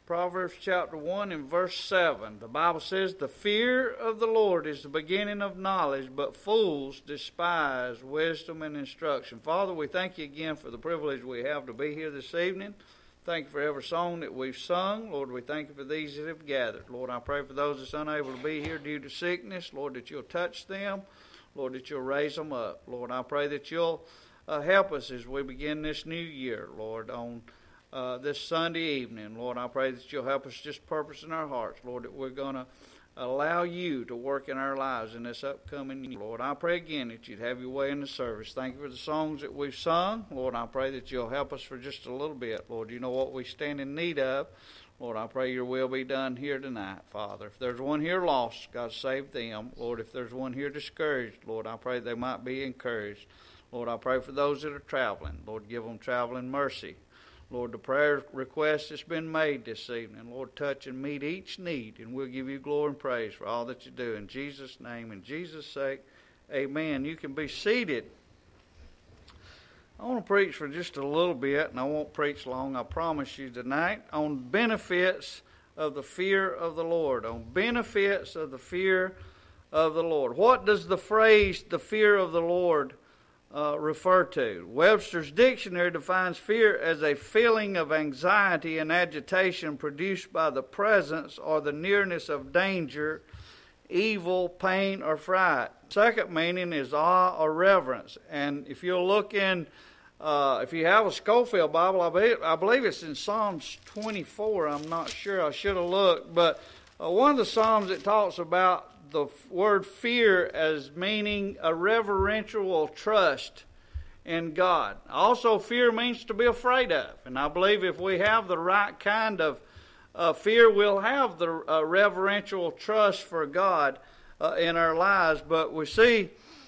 Proverbs chapter 1 and verse 7. The Bible says, "The fear of the Lord is the beginning of knowledge, but fools despise wisdom and instruction." Father, we thank you again for the privilege we have to be here this evening. Thank you for every song that we've sung. Lord, we thank you for these that have gathered. Lord, I pray for those that's unable to be here due to sickness. Lord, that you'll touch them. Lord, that you'll raise them up. Lord, I pray that you'll help us as we begin this new year, Lord, on this Sunday evening. Lord, I pray that you'll help us just purpose in our hearts, Lord, that we're going to allow you to work in our lives in this upcoming year. Lord, I pray again that you'd have your way in the service. Thank you for the songs that we've sung. Lord, I pray that you'll help us for just a little bit. Lord, you know what we stand in need of. Lord, I pray your will be done here tonight, Father. If there's one here lost, God save them. Lord, if there's one here discouraged, Lord, I pray they might be encouraged. Lord, I pray for those that are traveling. Lord, give them traveling mercy. Lord, the prayer request that's been made this evening, Lord, touch and meet each need, and we'll give you glory and praise for all that you do. In Jesus' name, in Jesus' sake, amen. You can be seated. I want to preach for just a little bit, and I won't preach long, I promise you tonight, on benefits of the fear of the Lord. On benefits of the fear of the Lord. What does the phrase, the fear of the Lord, refer to? Webster's dictionary defines fear as a feeling of anxiety and agitation produced by the presence or the nearness of danger, evil, pain, or fright. Second meaning is awe or reverence. And if you'll look in, if you have a Scofield Bible, I believe it's in Psalms 24. I'm not sure. I should have looked. But one of the Psalms that talks about the word fear as meaning a reverential trust in God. Also, fear means to be afraid of. And I believe if we have the right kind of fear, we'll have the reverential trust for God in our lives. But we see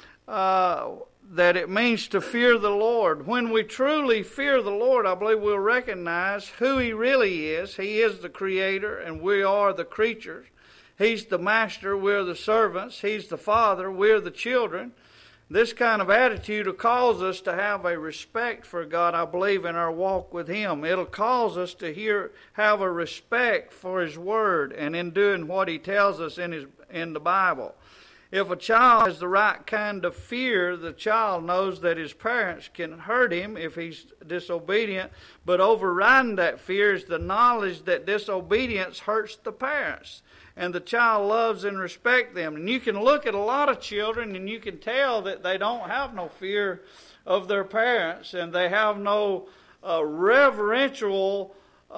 that it means to fear the Lord. When we truly fear the Lord, I believe we'll recognize who He really is. He is the Creator, and we are the creatures. He's the master, we're the servants. He's the father, we're the children. This kind of attitude will cause us to have a respect for God, I believe, in our walk with Him. It'll cause us to have a respect for His Word and in doing what He tells us in the Bible. If a child has the right kind of fear, the child knows that his parents can hurt him if he's disobedient, but overriding that fear is the knowledge that disobedience hurts the parents. And the child loves and respects them. And you can look at a lot of children and you can tell that they don't have no fear of their parents, and they have no reverential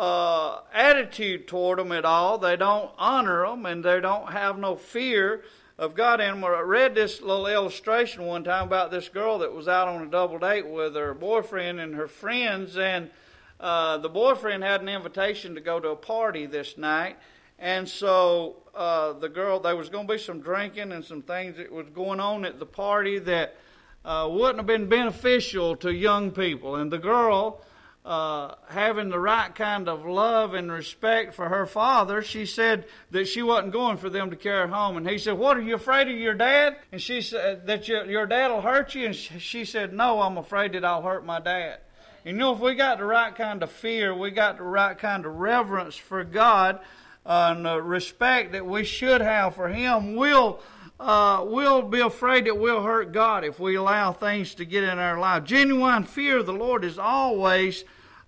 attitude toward them at all. They don't honor them, and they don't have no fear of God. And I read this little illustration one time about this girl that was out on a double date with her boyfriend and her friends, and the boyfriend had an invitation to go to a party this night. And so the girl, there was going to be some drinking and some things that was going on at the party that wouldn't have been beneficial to young people. And the girl, having the right kind of love and respect for her father, she said that she wasn't going for them to carry her home. And he said, "What, are you afraid of your dad?" And she said, "That your dad will hurt you?" And she said, "No, I'm afraid that I'll hurt my dad." And you know, if we got the right kind of fear, we got the right kind of reverence for God, and respect that we should have for Him, we'll be afraid that we'll hurt God if we allow things to get in our life. Genuine fear of the Lord is always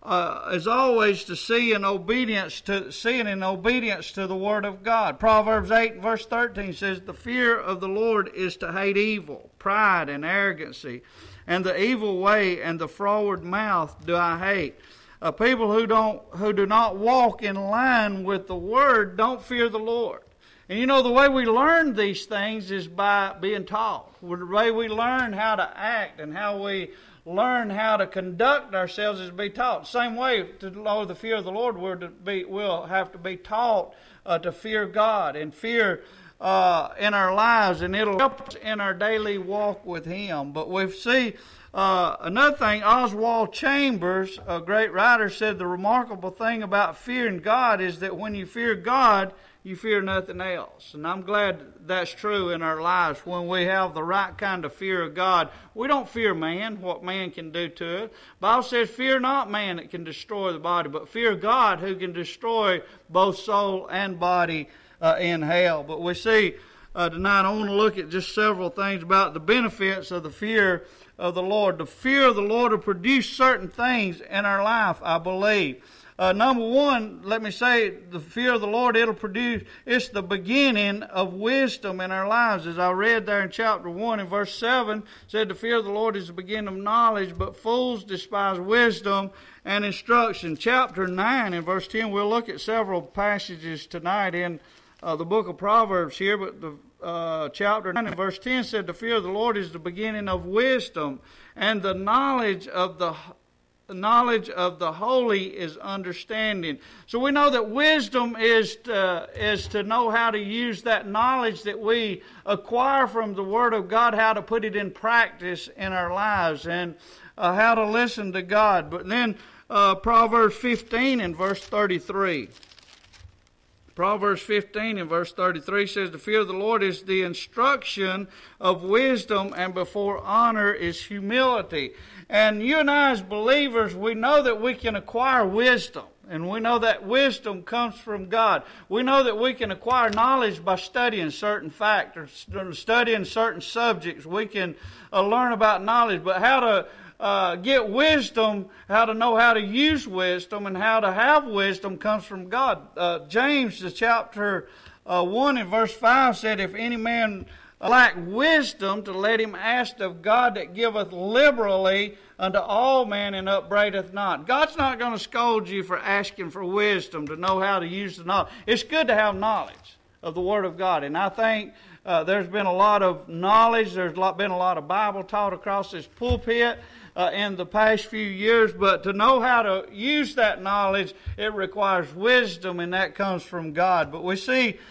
to see in obedience to the Word of God. Proverbs 8 verse 13 says, "The fear of the Lord is to hate evil, pride and arrogancy, and the evil way and the froward mouth do I hate." People who do not walk in line with the Word don't fear the Lord. And you know, the way we learn these things is by being taught. The way we learn how to act and how we learn how to conduct ourselves is to be taught. Same way, to know the fear of the Lord, we'll have to be taught to fear God and fear in our lives, and it'll help us in our daily walk with Him. But we see another thing. Oswald Chambers, a great writer, said the remarkable thing about fearing God is that when you fear God, you fear nothing else. And I'm glad that's true in our lives. When we have the right kind of fear of God, we don't fear man, what man can do to it. The Bible says, fear not man that can destroy the body, but fear God who can destroy both soul and body in hell. But we see tonight, I want to look at just several things about the benefits of the fear of the Lord. The fear of the Lord will produce certain things in our life, I believe. Number one, let me say, the fear of the Lord, it's the beginning of wisdom in our lives. As I read there in chapter 1 and verse 7, said the fear of the Lord is the beginning of knowledge, but fools despise wisdom and instruction. Chapter 9 and verse 10, we'll look at several passages tonight in the book of Proverbs here, but the chapter 9 and verse 10 said the fear of the Lord is the beginning of wisdom, and the knowledge of the holy is understanding. So we know that wisdom is to know how to use that knowledge that we acquire from the Word of God, how to put it in practice in our lives, and how to listen to God. But then Proverbs 15 and verse 33. Proverbs 15 and verse 33 says, the fear of the Lord is the instruction of wisdom, and before honor is humility. And you and I as believers, we know that we can acquire wisdom. And we know that wisdom comes from God. We know that we can acquire knowledge by studying certain factors, studying certain subjects. We can learn about knowledge. But how to get wisdom, how to know how to use wisdom, and how to have wisdom comes from God. James, the chapter 1 and verse 5 said, if any man lack wisdom, to let him ask of God that giveth liberally unto all men and upbraideth not. God's not going to scold you for asking for wisdom, to know how to use the knowledge. It's good to have knowledge of the Word of God. And I think there's been a lot of knowledge. There's been a lot of Bible taught across this pulpit in the past few years. But to know how to use that knowledge, it requires wisdom, and that comes from God. But we see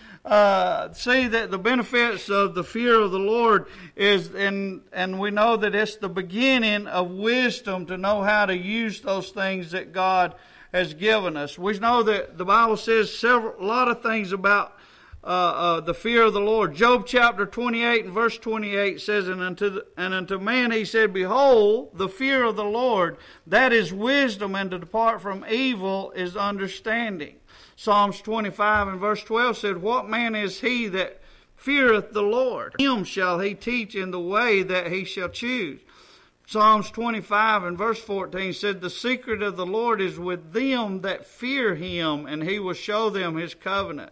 that the benefits of the fear of the Lord is, and we know that it's the beginning of wisdom to know how to use those things that God has given us. We know that the Bible says a lot of things about the fear of the Lord. Job chapter 28 and verse 28 says, and unto man he said, behold, the fear of the Lord, that is wisdom, and to depart from evil is understanding. Psalms 25 and verse 12 said, what man is he that feareth the Lord? Him shall he teach in the way that he shall choose. Psalms 25 and verse 14 said, the secret of the Lord is with them that fear him, and he will show them his covenant.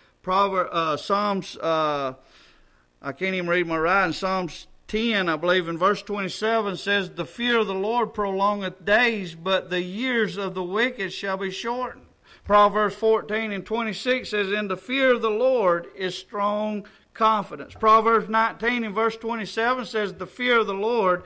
Psalms, I can't even read my writing, Psalms 10, I believe, in verse 27 says, the fear of the Lord prolongeth days, but the years of the wicked shall be shortened. Proverbs 14 and 26 says, in the fear of the Lord is strong confidence. Proverbs 19 and verse 27 says, the fear of the Lord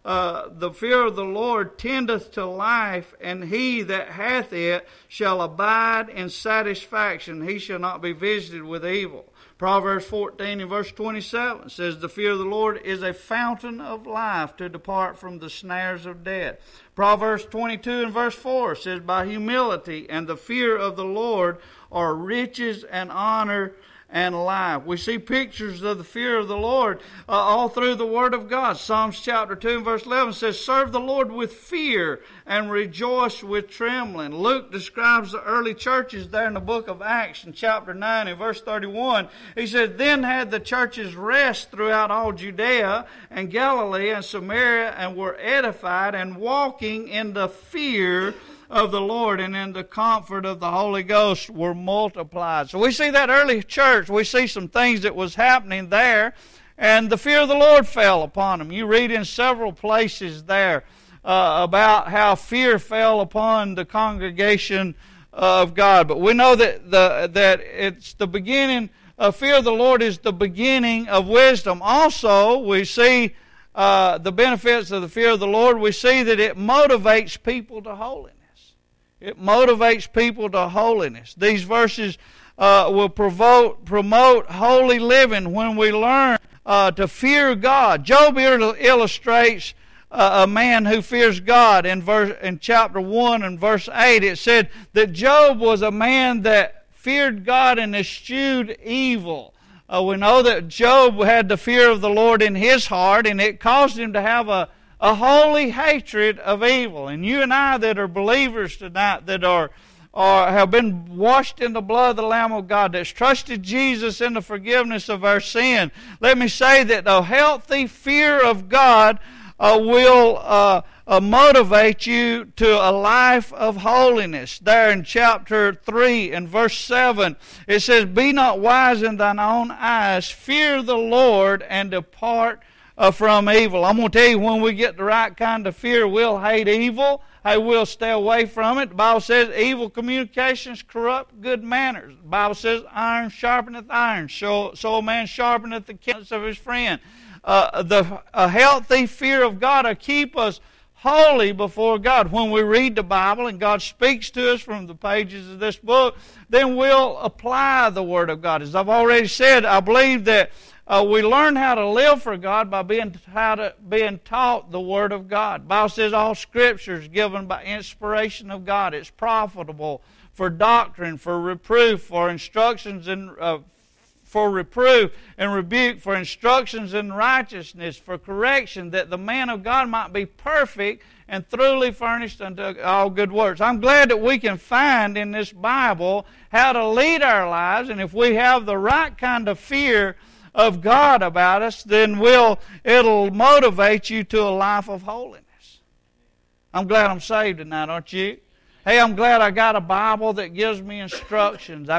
tendeth to life, and he that hath it shall abide in satisfaction. He shall not be visited with evil. Proverbs 14 and verse 27 says, the fear of the Lord is a fountain of life, to depart from the snares of death. Proverbs 22 and verse 4 says, by humility and the fear of the Lord are riches and honor and life. We see pictures of the fear of the Lord all through the Word of God. Psalms chapter 2 and verse 11 says, serve the Lord with fear and rejoice with trembling. Luke describes the early churches there in the book of Acts in chapter 9 and verse 31. He said, then had the churches rest throughout all Judea and Galilee and Samaria, and were edified and walking in the fear of the Lord, and in the comfort of the Holy Ghost were multiplied. So we see that early church. We see some things that was happening there, and the fear of the Lord fell upon them. You read in several places there about how fear fell upon the congregation of God. But we know that it's the beginning. Fear of the Lord is the beginning of wisdom. Also, we see the benefits of the fear of the Lord. We see that it motivates people to holiness. It motivates people to holiness. These verses promote holy living when we learn to fear God. Job illustrates a man who fears God. In chapter 1 and verse 8, it said that Job was a man that feared God and eschewed evil. We know that Job had the fear of the Lord in his heart, and it caused him to have a holy hatred of evil. And you and I that are believers tonight, that have been washed in the blood of the Lamb of God, that's trusted Jesus in the forgiveness of our sin, let me say that a healthy fear of God will motivate you to a life of holiness. There in chapter 3 and verse 7, it says, "Be not wise in thine own eyes, fear the Lord, and depart from evil." I'm going to tell you, when we get the right kind of fear, we'll hate evil. We'll stay away from it. The Bible says evil communications corrupt good manners. The Bible says iron sharpeneth iron, so a man sharpeneth the countenance of his friend. A healthy fear of God will keep us holy before God. When we read the Bible and God speaks to us from the pages of this book, then we'll apply the Word of God. As I've already said, I believe that we learn how to live for God by being taught the Word of God. The Bible says all Scripture is given by inspiration of God. It's profitable for doctrine, for reproof, for instructions in for reproof and rebuke, for instructions in righteousness, for correction, that the man of God might be perfect and thoroughly furnished unto all good works. I'm glad that we can find in this Bible how to lead our lives, and if we have the right kind of fear of God about us, then it'll motivate you to a life of holiness. I'm glad I'm saved tonight, aren't you? Hey, I'm glad I got a Bible that gives me instructions.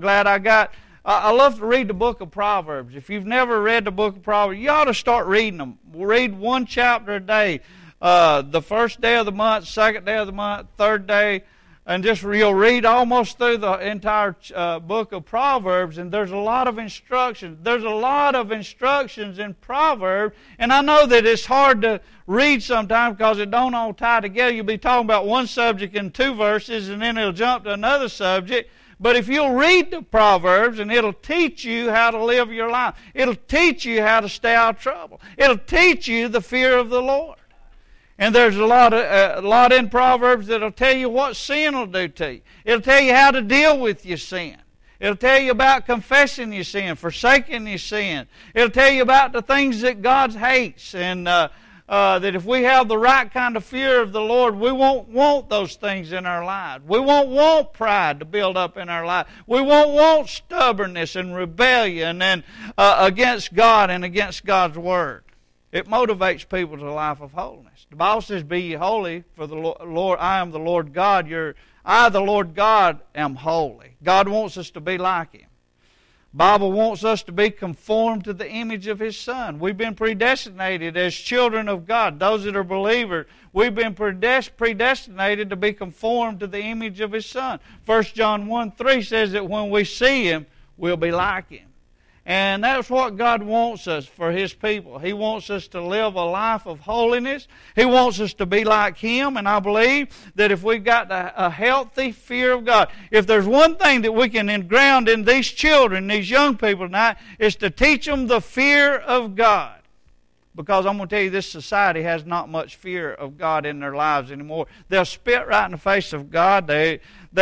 I love to read the book of Proverbs. If you've never read the book of Proverbs, you ought to start reading them. Read one chapter a day. The first day of the month, second day of the month, third day, and you'll read almost through the entire book of Proverbs, and there's a lot of instructions. There's a lot of instructions in Proverbs, and I know that it's hard to read sometimes because it don't all tie together. You'll be talking about one subject in 2 verses, and then it'll jump to another subject. But if you'll read the Proverbs, and it'll teach you how to live your life. It'll teach you how to stay out of trouble. It'll teach you the fear of the Lord. And there's a lot in Proverbs that'll tell you what sin will do to you. It'll tell you how to deal with your sin. It'll tell you about confessing your sin, forsaking your sin. It'll tell you about the things that God hates, and that if we have the right kind of fear of the Lord, we won't want those things in our lives. We won't want pride to build up in our life. We won't want stubbornness and rebellion and against God and against God's Word. It motivates people to a life of holiness. The Bible says, "Be ye holy, for the Lord, I am the Lord God. I, the Lord God, am holy." God wants us to be like Him. The Bible wants us to be conformed to the image of His Son. We've been predestinated as children of God. Those that are believers, we've been predestinated to be conformed to the image of His Son. 1 John 1:3 says that when we see Him, we'll be like Him. And that's what God wants us for His people. He wants us to live a life of holiness. He wants us to be like Him. And I believe that if we've got a healthy fear of God, if there's one thing that we can ground in these children, these young people tonight, is to teach them the fear of God. Because I'm going to tell you, this society has not much fear of God in their lives anymore. They'll spit right in the face of God. They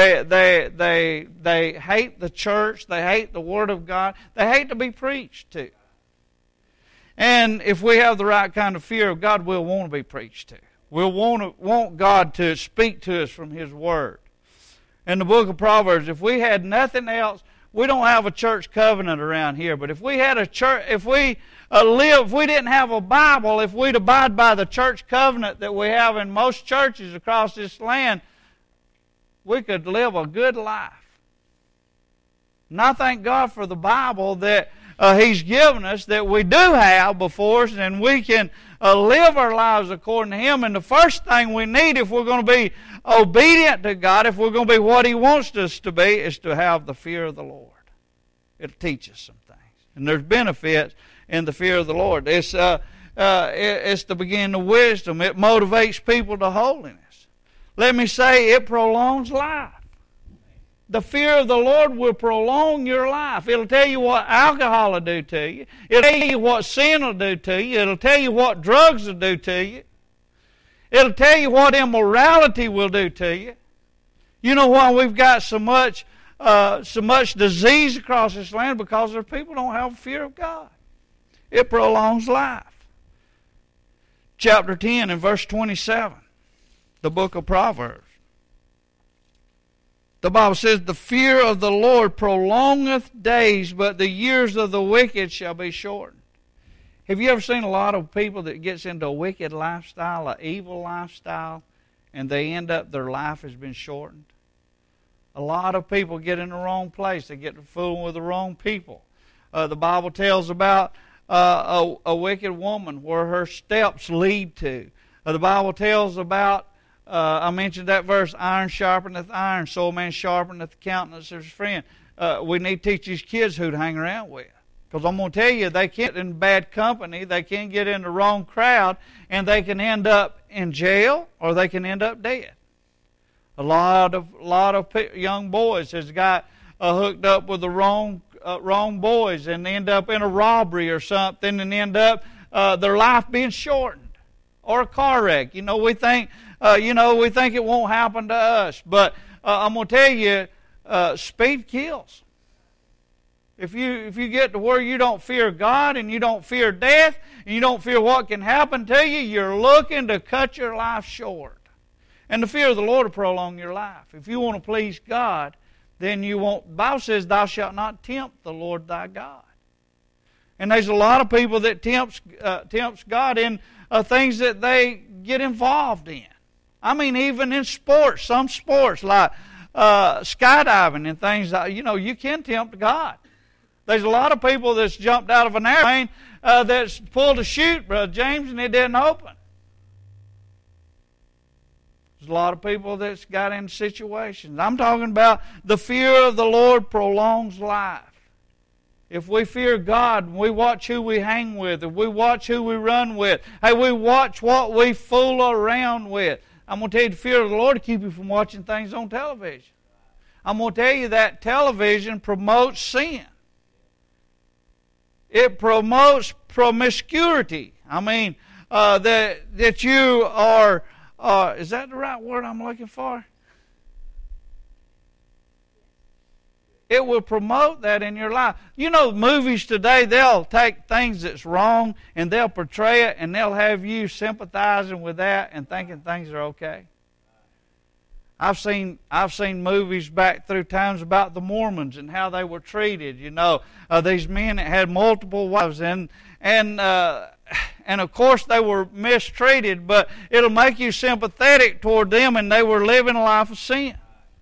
hate the church. They hate the Word of God. They hate to be preached to. And if we have the right kind of fear of God, we'll want to be preached to. We'll want God to speak to us from His Word. In the book of Proverbs, if we had nothing else, we don't have a church covenant around here, but if we had a church, if we didn't have a Bible, if we'd abide by the church covenant that we have in most churches across this land, we could live a good life. And I thank God for the Bible that He's given us, that we do have before us, and we can live our lives according to Him. And the first thing we need, if we're going to be obedient to God, if we're going to be what He wants us to be, is to have the fear of the Lord. It'll teach us some things. And there's benefits in the fear of the Lord. It's the beginning of wisdom. It motivates people to holiness. Let me say, it prolongs life. The fear of the Lord will prolong your life. It'll tell you what alcohol will do to you. It'll tell you what sin will do to you. It'll tell you what drugs will do to you. It'll tell you what immorality will do to you. You know why we've got so much disease across this land? Because our people don't have a fear of God. It prolongs life. Chapter 10 and verse 27, the book of Proverbs. The Bible says, the fear of the Lord prolongeth days, but the years of the wicked shall be shortened. Have you ever seen a lot of people that gets into a wicked lifestyle, an evil lifestyle, and they end up, their life has been shortened? A lot of people get in the wrong place. They get fooling with the wrong people. The Bible tells about a wicked woman where her steps lead to. The Bible tells about, I mentioned that verse, iron sharpeneth iron, so a man sharpeneth the countenance of his friend. We need to teach these kids who to hang around with. Because I'm going to tell you, they can't get in bad company, they can get in the wrong crowd, and they can end up in jail or they can end up dead. A lot of young boys has got hooked up with the wrong boys and end up in a robbery or something and end up their life being shortened. Or a car wreck. We think it won't happen to us. But I'm going to tell you, speed kills. If you get to where you don't fear God and you don't fear death and you don't fear what can happen to you, you're looking to cut your life short. And the fear of the Lord will prolong your life. If you want to please God, then you won't. The Bible says, thou shalt not tempt the Lord thy God. And there's a lot of people that tempts God in things that they get involved in. I mean, even in sports, some sports like skydiving and things, you can tempt God. There's a lot of people that's jumped out of an airplane that's pulled a chute, Brother James, and it didn't open. There's a lot of people that's got in situations. I'm talking about the fear of the Lord prolongs life. If we fear God, we watch who we hang with, if we watch who we run with, hey, we watch what we fool around with. I'm going to tell you the fear of the Lord to keep you from watching things on television. I'm going to tell you that television promotes sin. It promotes promiscuity. I mean, that you are, is that the right word I'm looking for? It will promote that in your life. Movies today, they'll take things that's wrong and they'll portray it and they'll have you sympathizing with that and thinking things are okay. I've seen movies back through times about the Mormons and how they were treated. These men that had multiple wives and of course they were mistreated, but it'll make you sympathetic toward them, and they were living a life of sin.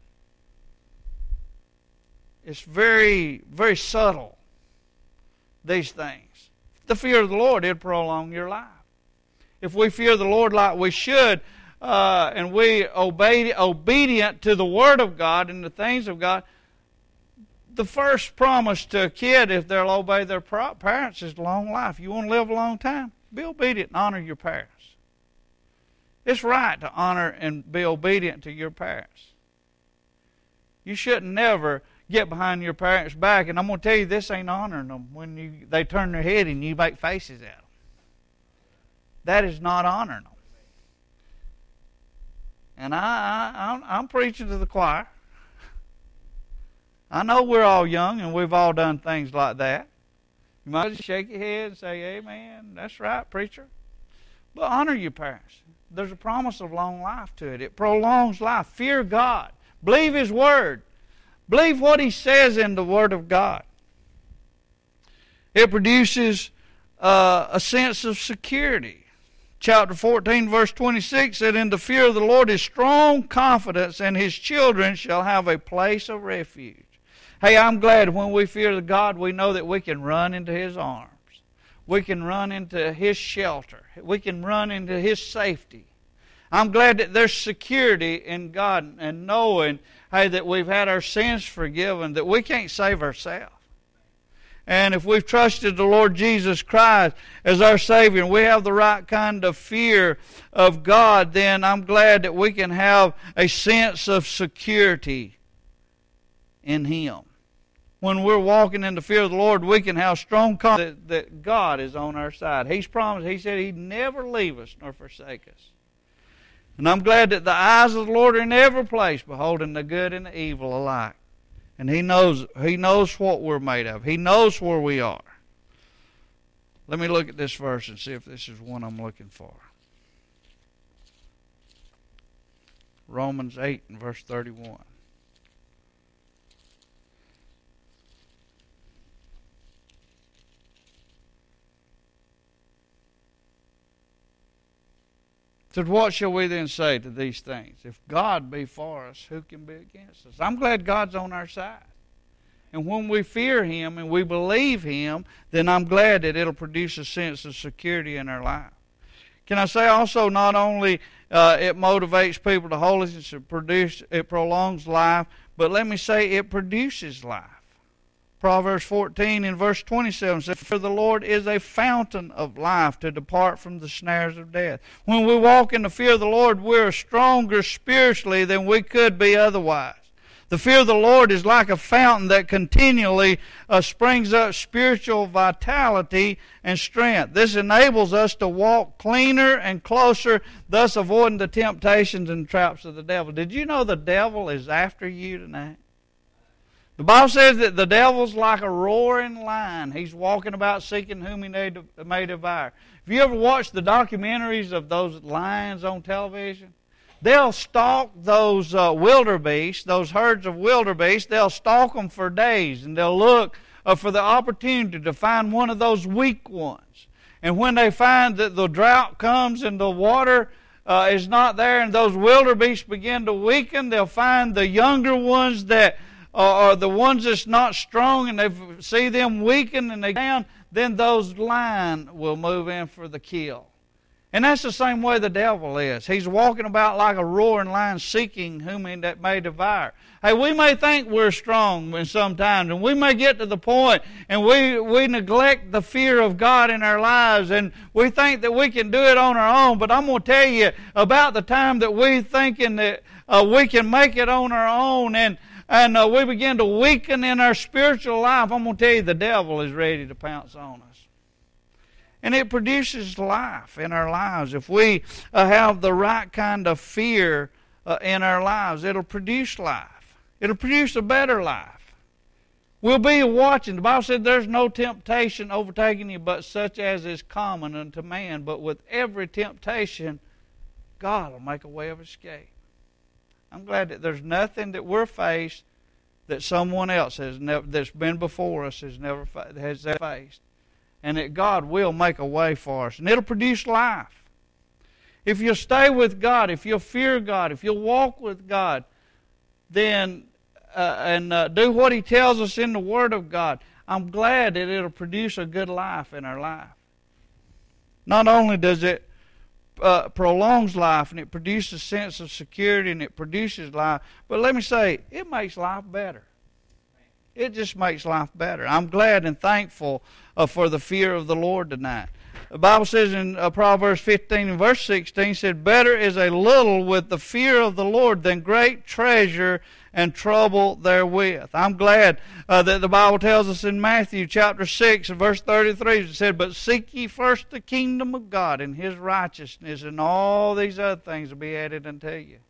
It's very, very subtle, these things. The fear of the Lord, it'll prolong your life. If we fear the Lord like we should, and we obedient to the Word of God and the things of God, the first promise to a kid, if they'll obey their parents, is long life. You want to live a long time? Be obedient and honor your parents. It's right to honor and be obedient to your parents. You shouldn't never get behind your parents' back, and I'm going to tell you, this ain't honoring them when they turn their head and you make faces at them. That is not honoring them. And I'm preaching to the choir. I know we're all young and we've all done things like that. You might just shake your head and say, amen, that's right, preacher. But honor your parents. There's a promise of long life to it. It prolongs life. Fear God. Believe His Word. Believe what He says in the Word of God. It produces a sense of security. Chapter 14, verse 26 said, in the fear of the Lord is strong confidence, and His children shall have a place of refuge. Hey, I'm glad when we fear the God, we know that we can run into His arms. We can run into His shelter. We can run into His safety. I'm glad that there's security in God and knowing, hey, that we've had our sins forgiven, that we can't save ourselves. And if we've trusted the Lord Jesus Christ as our Savior and we have the right kind of fear of God, then I'm glad that we can have a sense of security in Him. When we're walking in the fear of the Lord, we can have strong confidence that God is on our side. He's promised, He said He'd never leave us nor forsake us. And I'm glad that the eyes of the Lord are in every place, beholding the good and the evil alike. And He knows what we're made of. He knows where we are. Let me look at this verse and see if this is one I'm looking for. Romans 8 and verse 31. Said, what shall we then say to these things? If God be for us, who can be against us? I'm glad God's on our side. And when we fear Him and we believe Him, then I'm glad that it'll produce a sense of security in our life. Can I say also, not only it motivates people to holiness, it prolongs life, but let me say it produces life. Proverbs 14 and verse 27 says, for the Lord is a fountain of life to depart from the snares of death. When we walk in the fear of the Lord, we're stronger spiritually than we could be otherwise. The fear of the Lord is like a fountain that continually springs up spiritual vitality and strength. This enables us to walk cleaner and closer, thus avoiding the temptations and traps of the devil. Did you know the devil is after you tonight? The Bible says that the devil's like a roaring lion. He's walking about seeking whom he may devour. Have you ever watched the documentaries of those lions on television? They'll stalk those wildebeest, those herds of wildebeest. They'll stalk them for days, and they'll look for the opportunity to find one of those weak ones. And when they find that the drought comes and the water is not there and those wildebeest begin to weaken, they'll find the younger ones that are the ones that's not strong, and they see them weaken and they down, then those lions will move in for the kill. And that's the same way the devil is. He's walking about like a roaring lion seeking whom he may devour. Hey, we may think we're strong sometimes, and we may get to the point and we neglect the fear of God in our lives, and we think that we can do it on our own. But I'm going to tell you about the time that we're thinking that we can make it on our own, and we begin to weaken in our spiritual life. I'm going to tell you, the devil is ready to pounce on us. And it produces life in our lives. If we have the right kind of fear in our lives, it'll produce life. It'll produce a better life. We'll be watching. The Bible said there's no temptation overtaking you but such as is common unto man. But with every temptation, God will make a way of escape. I'm glad that there's nothing that we're faced that someone else that's been before us has faced. And that God will make a way for us. And it'll produce life. If you'll stay with God, if you'll fear God, if you'll walk with God, then and do what He tells us in the Word of God, I'm glad that it'll produce a good life in our life. Not only does it prolongs life and it produces a sense of security and it produces life, but let me say, it makes life better. It just makes life better. I'm glad and thankful for the fear of the Lord tonight. The Bible says in Proverbs 15 and verse 16, said, better is a little with the fear of the Lord than great treasure and trouble therewith. I'm glad that the Bible tells us in Matthew chapter 6 and verse 33, it said, but seek ye first the kingdom of God and His righteousness, and all these other things will be added unto you.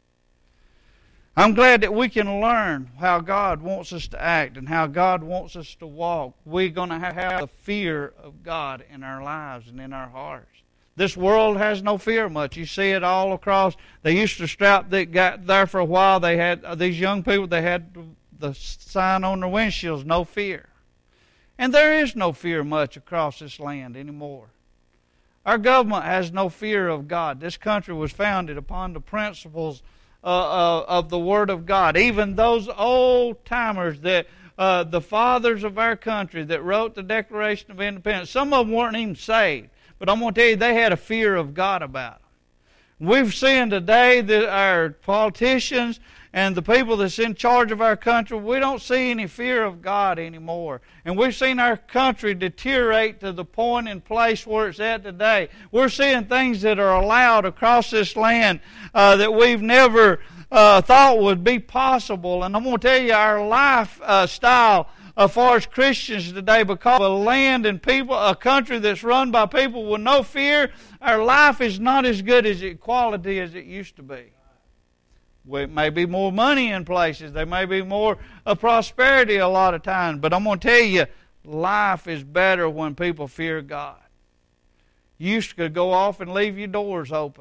I'm glad that we can learn how God wants us to act and how God wants us to walk. We're going to have the fear of God in our lives and in our hearts. This world has no fear much. You see it all across. They used to strap, that got there for a while, they had, these young people, they had the sign on their windshields, no fear. And there is no fear much across this land anymore. Our government has no fear of God. This country was founded upon the principles of the Word of God. Even those old timers that the fathers of our country that wrote the Declaration of Independence, some of them weren't even saved, but I'm going to tell you, they had a fear of God about them. We've seen today that our politicians and the people that's in charge of our country, we don't see any fear of God anymore. And we've seen our country deteriorate to the point and place where it's at today. We're seeing things that are allowed across this land that we've never thought would be possible. And I'm going to tell you, our lifestyle as far as Christians today, because of a land and people, a country that's run by people with no fear, our life is not as good as quality as it used to be. Well, it may be more money in places. There may be more prosperity a lot of times. But I'm going to tell you, life is better when people fear God. You used to go off and leave your doors open.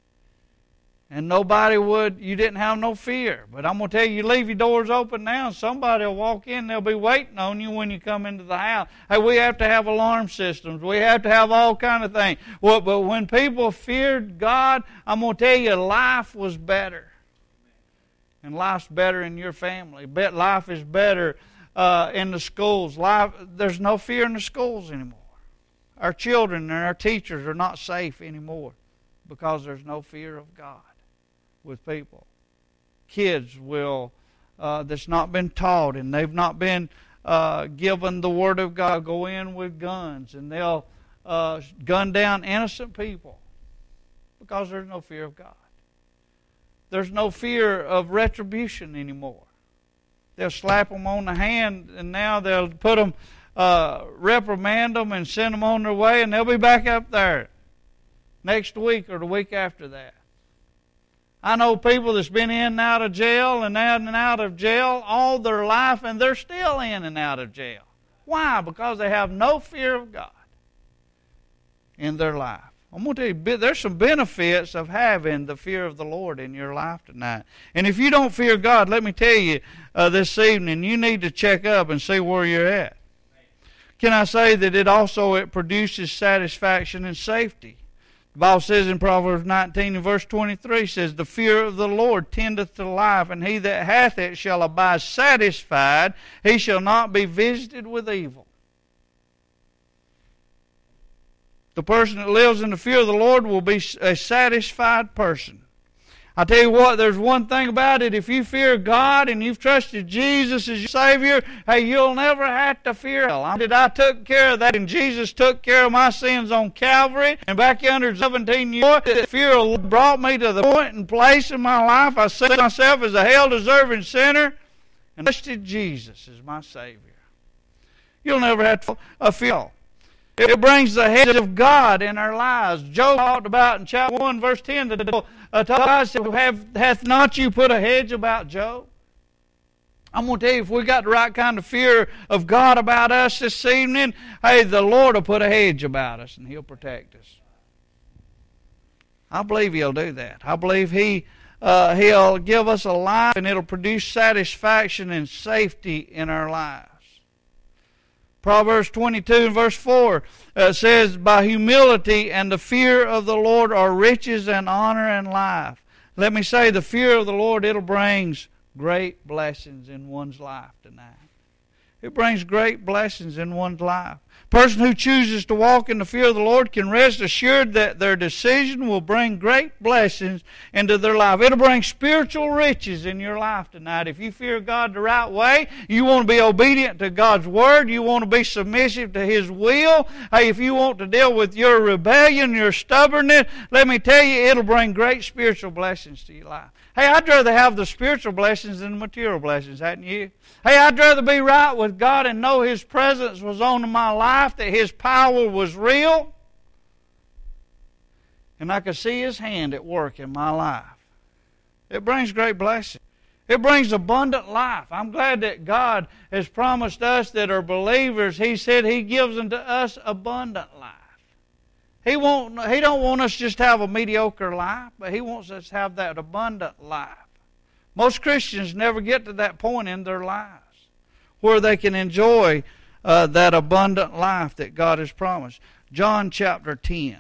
And you didn't have no fear. But I'm going to tell you, leave your doors open now, and somebody will walk in, they'll be waiting on you when you come into the house. Hey, we have to have alarm systems. We have to have all kind of things. Well, but when people feared God, I'm going to tell you, life was better. And life's better in your family. Life is better in the schools. There's no fear in the schools anymore. Our children and our teachers are not safe anymore because there's no fear of God with people. Kids that's not been taught and they've not been given the Word of God, go in with guns and they'll gun down innocent people because there's no fear of God. There's no fear of retribution anymore. They'll slap them on the hand, and now they'll put them, reprimand them, and send them on their way, and they'll be back up there next week or the week after that. I know people that's been in and out of jail and out of jail all their life, and they're still in and out of jail. Why? Because they have no fear of God in their life. I'm going to tell you, there's some benefits of having the fear of the Lord in your life tonight. And if you don't fear God, let me tell you this evening, you need to check up and see where you're at. Can I say that it produces satisfaction and safety? The Bible says in Proverbs 19 and verse 23, says, the fear of the Lord tendeth to life, and he that hath it shall abide satisfied. He shall not be visited with evil. The person that lives in the fear of the Lord will be a satisfied person. I tell you what, there's one thing about it. If you fear God and you've trusted Jesus as your Savior, hey, you'll never have to fear hell. I took care of that, and Jesus took care of my sins on Calvary. And back yonder 17 years, the fear brought me to the point and place in my life. I see myself as a hell-deserving sinner and trusted Jesus as my Savior. You'll never have to fear. It brings the hedge of God in our lives. Job talked about in chapter 1, verse 10, that God said, hath not you put a hedge about Job? I'm going to tell you, if we got the right kind of fear of God about us this evening, hey, the Lord will put a hedge about us and He'll protect us. I believe He'll do that. I believe He'll give us a life and it'll produce satisfaction and safety in our lives. Proverbs 22 and verse 4 says, by humility and the fear of the Lord are riches and honor and life. Let me say, the fear of the Lord, it'll bring great blessings in one's life tonight. It brings great blessings in one's life. A person who chooses to walk in the fear of the Lord can rest assured that their decision will bring great blessings into their life. It'll bring spiritual riches in your life tonight. If you fear God the right way, you want to be obedient to God's Word, you want to be submissive to His will. Hey, if you want to deal with your rebellion, your stubbornness, let me tell you, it'll bring great spiritual blessings to your life. Hey, I'd rather have the spiritual blessings than the material blessings, hadn't you? Hey, I'd rather be right with God and know His presence was on my life, that His power was real, and I could see His hand at work in my life. It brings great blessing. It brings abundant life. I'm glad that God has promised us that are believers. He said He gives unto us abundant life. He don't want us just to have a mediocre life, but He wants us to have that abundant life. Most Christians never get to that point in their lives where they can enjoy that abundant life that God has promised. John chapter 10.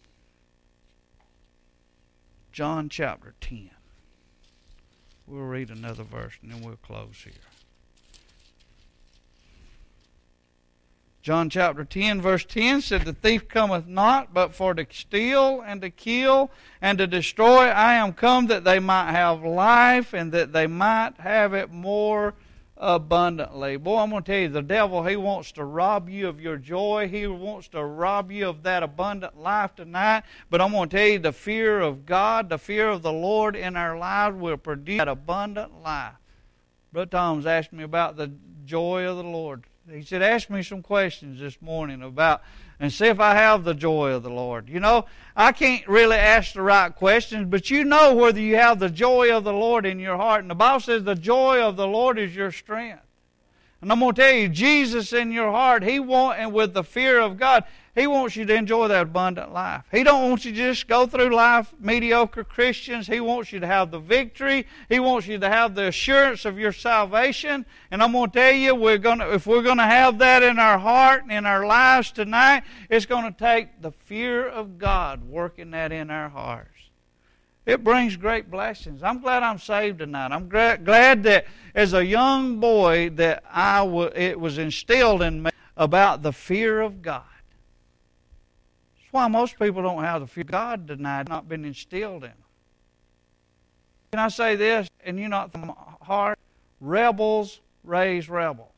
John chapter 10. We'll read another verse and then we'll close here. John chapter 10, verse 10 said, "The thief cometh not, but for to steal and to kill and to destroy. I am come that they might have life, and that they might have it more abundantly." Boy, I'm going to tell you, the devil, he wants to rob you of your joy. He wants to rob you of that abundant life tonight. But I'm going to tell you, the fear of God, the fear of the Lord in our lives will produce that abundant life. Brother Tom's asked me about the joy of the Lord. He said, ask me some questions this morning about, and see if I have the joy of the Lord. You know, I can't really ask the right questions, but you know whether you have the joy of the Lord in your heart. And the Bible says the joy of the Lord is your strength. And I'm going to tell you, Jesus in your heart, and with the fear of God, He wants you to enjoy that abundant life. He don't want you to just go through life mediocre Christians. He wants you to have the victory. He wants you to have the assurance of your salvation. And I'm going to tell you, if we're going to have that in our heart and in our lives tonight, it's going to take the fear of God working that in our hearts. It brings great blessings. I'm glad I'm saved tonight. I'm glad that as a young boy that it was instilled in me about the fear of God. That's why most people don't have the fear of God tonight. It's not been instilled in them. Can I say this? And you know, from my heart, rebels raise rebels.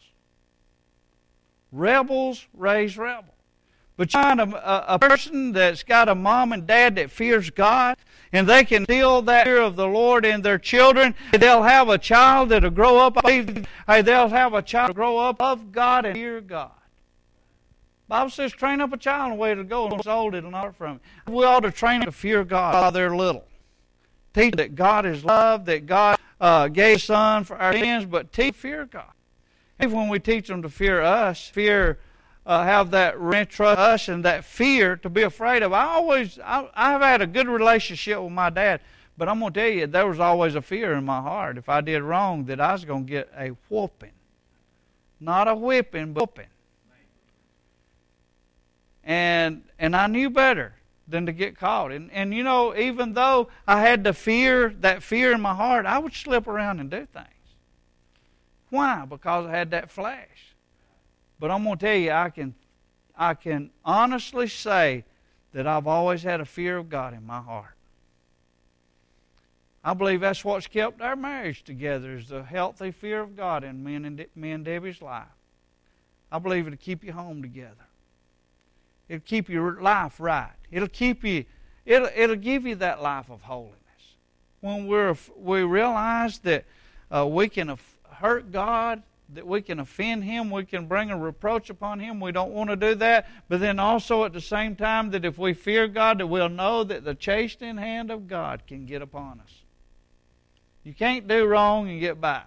Rebels raise rebels. But you find a person that's got a mom and dad that fears God, and they can instill that fear of the Lord in their children. They'll have a child that'll grow up. They'll have a child grow up of God and fear God. The Bible says, train up a child in the way it'll go, and when it's old, it'll not depart from it. We ought to train them to fear God while they're little. Teach them that God is love, that God gave His Son for our sins, but teach fear God. Even when we teach them to fear us, have that trust us and that fear to be afraid of. I've had a good relationship with my dad, but I'm going to tell you, there was always a fear in my heart. If I did wrong, that I was going to get a whooping. Not a whipping, but a whooping. And I knew better than to get caught. And you know, even though I had that fear in my heart, I would slip around and do things. Why? Because I had that flesh. But I'm going to tell you, I can honestly say that I've always had a fear of God in my heart. I believe that's what's kept our marriage together, is the healthy fear of God in me and Debbie's life. I believe it'll keep you home together. It'll keep your life right. It'll give you that life of holiness. When we realize that we can hurt God, that we can offend Him, we can bring a reproach upon Him. We don't want to do that. But then also at the same time, that if we fear God, that we'll know that the chastening hand of God can get upon us. You can't do wrong and get by.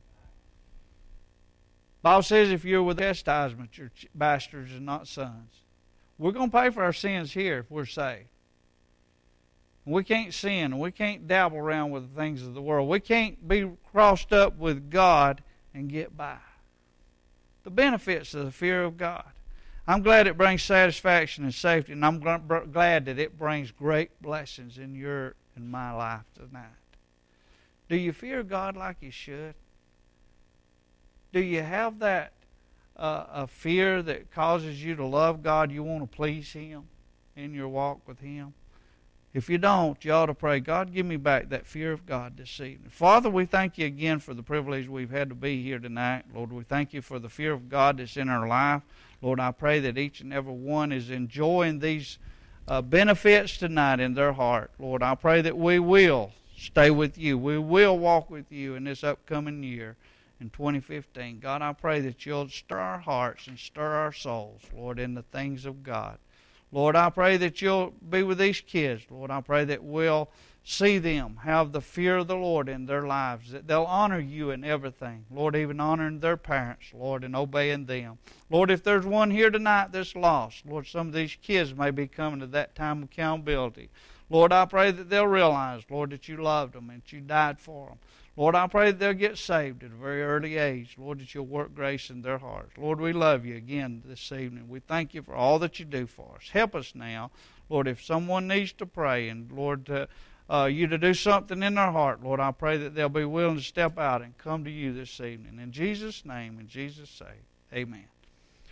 The Bible says if you're with chastisement, you're bastards and not sons. We're going to pay for our sins here if we're saved. We can't sin. We can't dabble around with the things of the world. We can't be crossed up with God and get by. The benefits of the fear of God. I'm glad it brings satisfaction and safety, and I'm glad that it brings great blessings in your and my life tonight. Do you fear God like you should? Do you have that a fear that causes you to love God? You want to please Him in your walk with Him? If you don't, you ought to pray, God, give me back that fear of God this evening. Father, we thank You again for the privilege we've had to be here tonight. Lord, we thank You for the fear of God that's in our life. Lord, I pray that each and every one is enjoying these benefits tonight in their heart. Lord, I pray that we will stay with You. We will walk with You in this upcoming year in 2015. God, I pray that You'll stir our hearts and stir our souls, Lord, in the things of God. Lord, I pray that You'll be with these kids. Lord, I pray that we'll see them have the fear of the Lord in their lives, that they'll honor You in everything. Lord, even honoring their parents, Lord, and obeying them. Lord, if there's one here tonight that's lost, Lord, some of these kids may be coming to that time of accountability. Lord, I pray that they'll realize, Lord, that You loved them and that You died for them. Lord, I pray that they'll get saved at a very early age. Lord, that You'll work grace in their hearts. Lord, we love You again this evening. We thank You for all that You do for us. Help us now. Lord, if someone needs to pray and, Lord, You to do something in their heart, Lord, I pray that they'll be willing to step out and come to You this evening. In Jesus' name, in Jesus' name, amen.